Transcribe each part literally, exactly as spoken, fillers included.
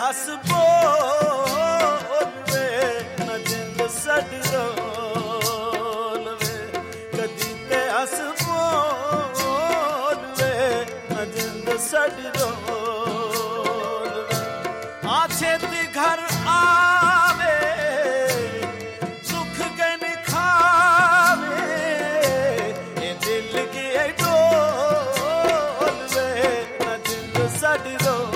हस बोल वे न जिंद साडी रोल वे कदी ते हस बोल वे न जिंद साडी रोल वे आ छेती घर आवे सुख गन खावे ए दिल की डोल वे न जिंद साडी रोल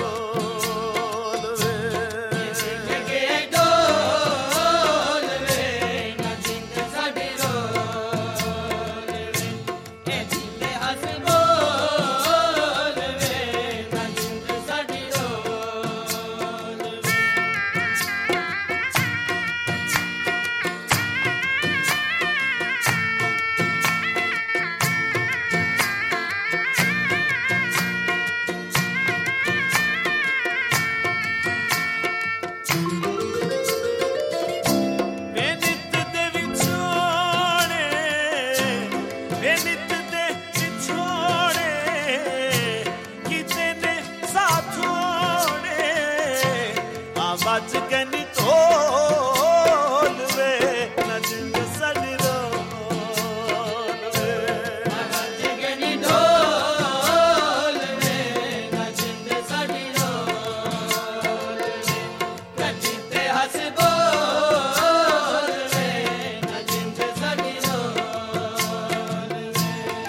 बच गनी तोल वे न जिंद साडी रोल वे बच गनी तोल वे न जिंद साडी रोल वे कदी ते हस बोल वे न जिंद साडी रोल वे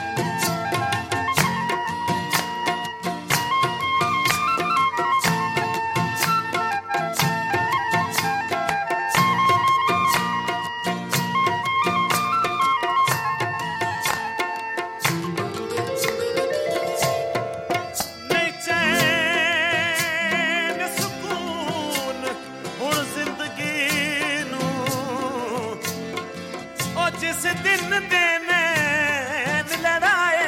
जिस दिन दे नैन लड़ाए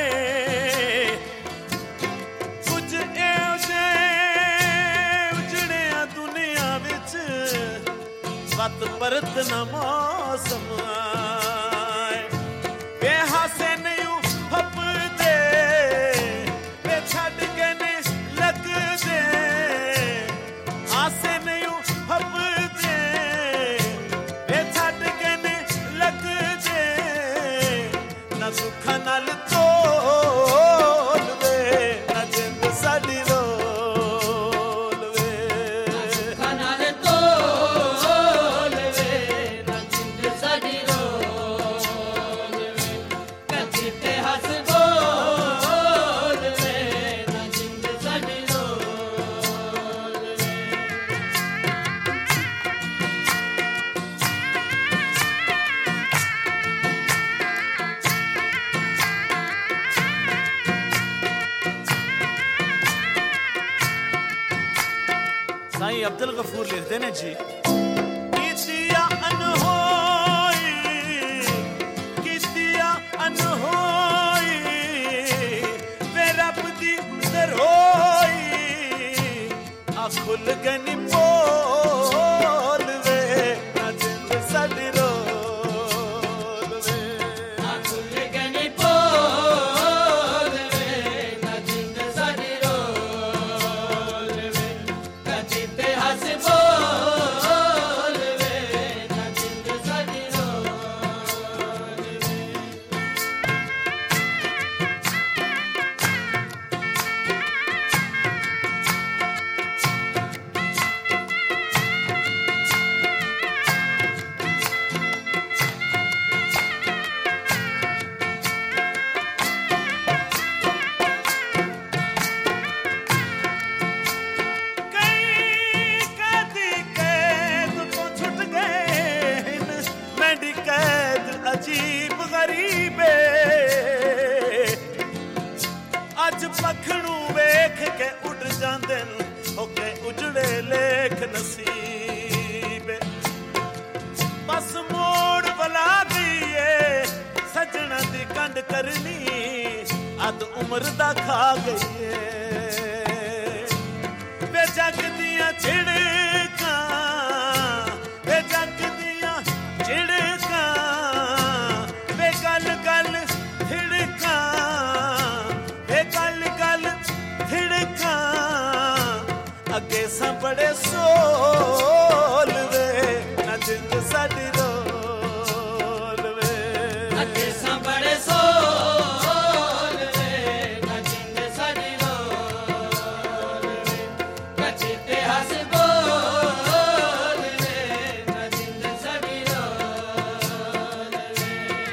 कुछ एहो जे उजड़िया दुनिया विच वत परत न मौसम आए वे हासे नहीं फपदे वे छड़ के नहीं लगदे आसे नहीं फपदे वे छड़ के सुख नाल तोल वे न जिंद साडी रोल वे सुख नाल तोल वे न जिंद साडी रोल वे कदी ते हस बोल वे न जिंद साडी रोल वे साईं अब्दुल गफूर लिखते ने जी कितिया अनहोई कितिया अनहोई वे रब दी दरोई आ खुल गनी पोल वे न जिंद साडी रोल वे आ खुल गनी पोल वे न जिंद साडी रोल वे कदी ते हस बोल वे न जिंद साडी रोल वे अजीब गरीबे अज पखड़ू वेख के उड़ जांदे होके उजड़े लेख नसीबे बस मोड़ बला दिए सजना दी कंड करनी अद उम्र दा खा गई वे जग दियां छिड़कां वे जग दियां छिड़कां गल गल थिड़का वे गल गल थिड़का अगे ਅਸਾਂ ਬੜੇ ਸੋਲ ਵੇ ਨਾ ਜਿੰਦ ਸਾਡੀ ਰੋਲ ਵੇ ਅਸਾਂ ਬੜੇ ਸੋਲ ਵੇ ਨਾ ਜਿੰਦ ਸਾਡੀ ਰੋਲ ਵੇ ਕੱਚੇ ਤੇ ਹੱਸ ਬੋਲ ਵੇ ਨਾ ਜਿੰਦ ਸਾਡੀ ਰੋਲ ਵੇ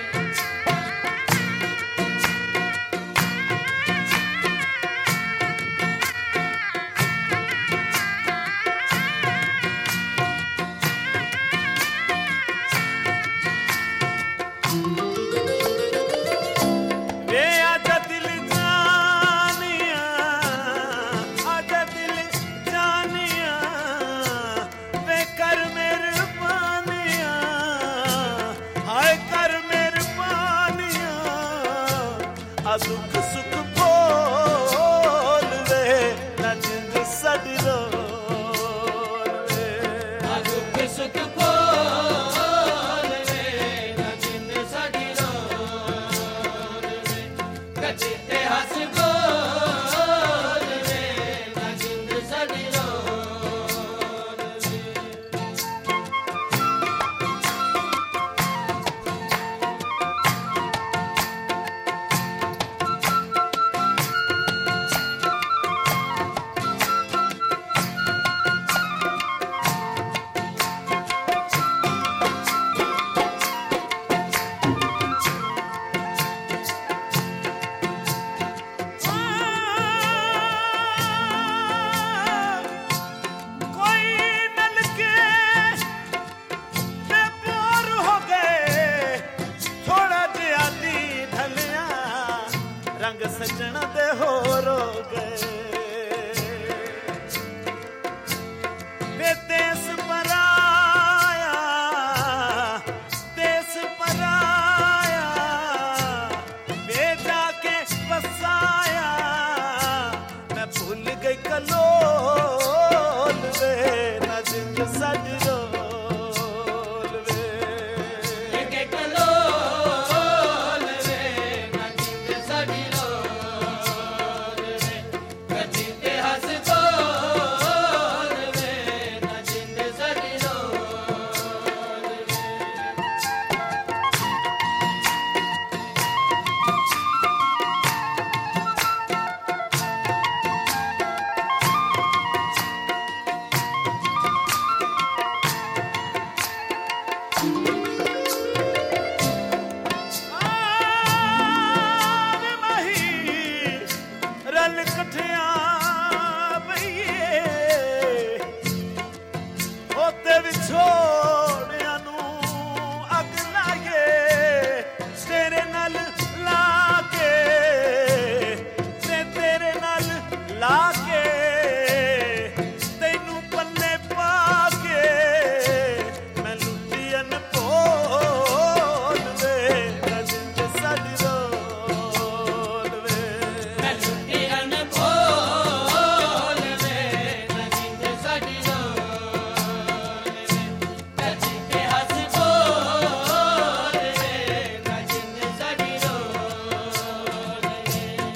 ਵੇ ਆਜਾ ਦਿਲ ਜਾਨੀਆਂ ਆਜਾ ਦਿਲ ਜਾਨੀਆਂ ਵੇ ਕਰ ਮਿਹਰਬਾਨੀਆਂ ਹਾਏ ਕਰ ਮਿਹਰਬਾਨੀਆਂ ਆ ਦੁੱਖ ਸੁੱਖ ਭੋਲ ਵੇ ਨਾ ਜਿੰਦ ਸਾਡੀ ਰੋਲ ਵੇ ਆ ਦੁੱਖ ਸੁੱਖ ਭੋਲ ਵੇ ਨਾ ਜਿੰਦ ਸਾਡੀ ਰੋਲ ਵੇ ਕੱਚੇ ਤੇ ਹੱਸ ਬੋਲ ਵੇ ਨਾ ਜਿੰਦ ਸਾਡੀ ਰੋਲ ਵੇ ਕੋਈ ਮਿਲ ਕੇ ਤੇ ਬੋਰ ਹੋ ਗਏ ਥੋੜਾ ਜਿਹਾ ਦੀ ਢਲਿਆ ਰੰਗ ਸੱਜਣਾ ਦੇ ਹੋਰ ਹੋ ਗਏ ਵੇ ਦੇਸ ਪਰਾਇਆ ਦੇਸ ਪਰਾਇਆ ਵੇ ਜਾ ਕੇ ਵਸਾਇਆ ਮੈਂ ਭੁੱਲ ਗਈ ਕਲੋਲ ਵੇ ਨਾ ਜਿੰਦ ਸਾਡੀ ਰੋਲ ਵੇ ਕੇ ਕਲੋਲ ਵੇ ਨਾ ਜਿੰਦ ਸਾਡੀ ਰੋਲ ਵੇ ਕੱਚੇ ਤੇ ਹੱਸ ਬੋਲ ਵੇ ਨਾ ਜਿੰਦ ਸਾਡੀ ਰੋਲ ਵੇ ਆਵੇ ਮਹੀ ਰਲ ਇਕੱਠਿਆਂ ਬਈਏ ਉਹਤੇ ਵਿਛੋੜਿਆਂ ਨੂੰ ਅੱਗ ਲਾਈਏ ਤੇਰੇ ਨਾਲ ਲਾ ਕੇ ਤੇ ਤੇਰੇ ਨਾਲ ਲਾ ਕੇ ਤੈਨੂੰ ਪੱਲੇ ਪਾ ਕੇ ਮੈਂ ਲੁੱਟੀ ਅਨਮੋਲ ਵੇ ਨਾ ਜਿੰਦ ਸਾਡੀ ਰੋਲ ਵੇ ਮੈਂ ਲੁੱਟੀ ਅਨਮੋਲ ਵੇ ਨਾ ਜਿੰਦ ਸਾਡੀ ਰੋਲ ਵੇ ਕੱਚੇ ਤੇ ਹੱਸ ਬੋਲ ਵੇ ਨਾ ਜਿੰਦ ਸਾਡੀ ਰੋਲ ਵੇ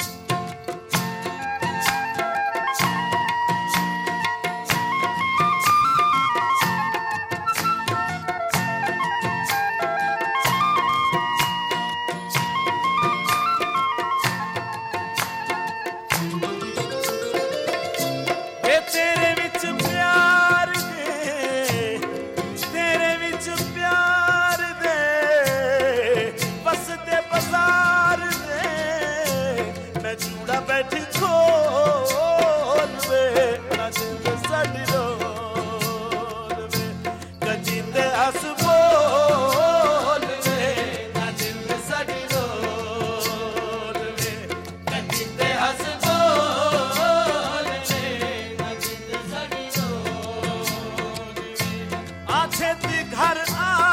ਵੇ ਤੇਰੇ ਵਿੱਚ ਪਿਆਰ ਦੇ ਤੇਰੇ ਵਿੱਚ ਪਿਆਰ ਦੇ ਵਸਦੇ ਬਾਜ਼ਾਰ ਦੇ ਮੈਂ ਜੂੜਾ ਬੈਠੀ ਖੋਲ ਵੇ ਨਾ ਜਿੰਦ ਸਾਡੀ ਰੋਲ ਵੇ ਕੱਚੀ ਤੇ ਹੱਸ ਬੋਲ ਵੇ ਨਾ ਜਿੰਦ ਸਾਡੀ ਰੋਲ ਵੇ ਕੱਚੇ ਤੇ ਹੱਸ ਬੋਲ ਵੇ ਨਾ ਜਿੰਦ ਸਾਡੀ ਰੋਲ ਵੇ ਆ ਛੇਤੀ ਘਰ ਆ